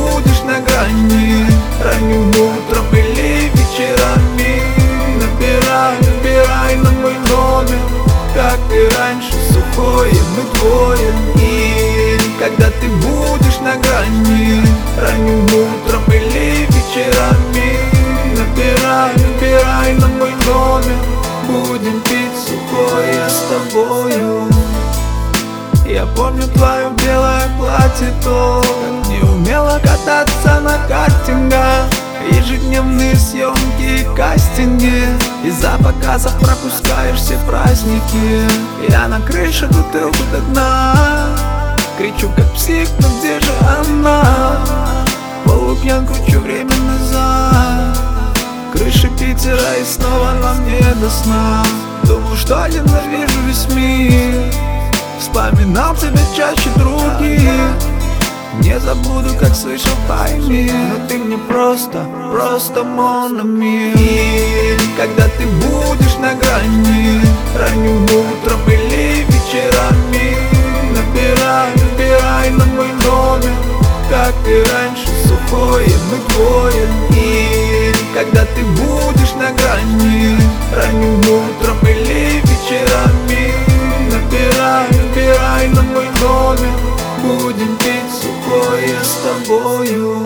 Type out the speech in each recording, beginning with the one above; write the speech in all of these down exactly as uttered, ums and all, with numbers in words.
будешь на грани, ранним утром или вечерами, набирай, набирай на мой номер, как и раньше, сухое мы двое. И когда ты будешь на грани, ранним утром или вечерами, набирай, набирай на мой номер, будем пить сухое с тобою. Я помню твое белое платье, то как не умела кататься на картингах, ежедневные съемки и кастинги, из-за показов пропускаешь все праздники. Я на крыше бутылку до дна, кричу как псих, но где же она? Полупьян кручу время назад, крыши Питера и снова нам не до сна. Думал, что ненавижу весь мир, вспоминал тебя чаще других. Не забуду, как слышал, пойми, но ты мне просто, просто mon ami. И когда ты будешь на грани, ранним утром или вечерами, набирай, набирай на мой номер, как и раньше, сухое мы двое. И когда ты будешь на грани, ранним утром или вечерами, набирай, набирай на мой номер, будем пить сухое с тобою.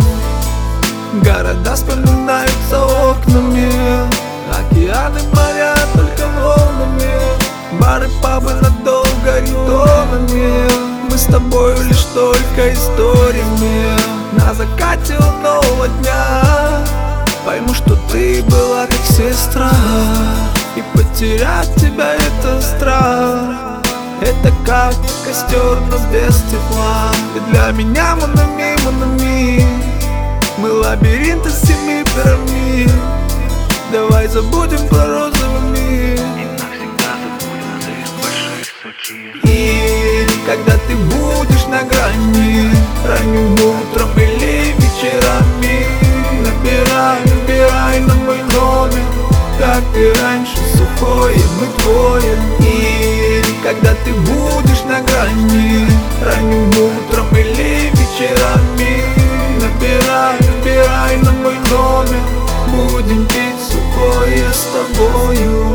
Города вспоминаются окнами, океаны, моря только волнами, бары, пабы надолго ритонами. Мы с тобою лишь только историями. На закате у нового дня пойму, что ты была как сестра, и потерять тебя это страх. Это как костер, но без тепла. И для меня mon ami, mon ami, мы лабиринт из семи пирамид. Давай забудем про розовый мир и навсегда забудем за их больших сухих. И когда ты будешь на грани, ранним утром или вечерами, набирай, набирай на мой номер, как и раньше, сухое мы двое. И когда ты будешь на грани, ранним утром или вечерами, набирай, набирай на мой номер, будем пить сухое с тобою.